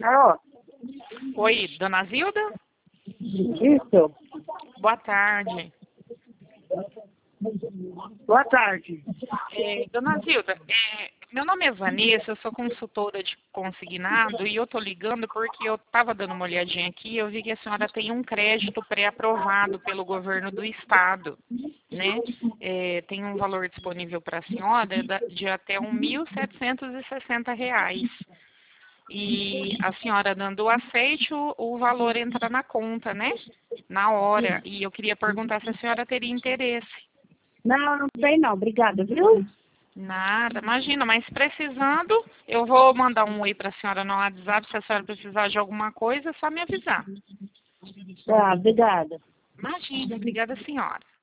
Alô? Oi, dona Zilda? Isso. Boa tarde. Boa tarde. Dona Zilda, meu nome é Vanessa, eu sou consultora de consignado e eu tô ligando porque eu estava dando uma olhadinha aqui e eu vi que a senhora tem um crédito pré-aprovado pelo governo do estado, né? Tem um valor disponível para a senhora de até R$ 1.760. E a senhora dando o aceite, o valor entra na conta, né? Na hora. E eu queria perguntar se a senhora teria interesse. Não, não sei não. Obrigada, viu? Nada, imagina, mas precisando, eu vou mandar um oi para a senhora no WhatsApp. Se a senhora precisar de alguma coisa, é só me avisar. Tá, obrigada. Imagina, obrigada, senhora.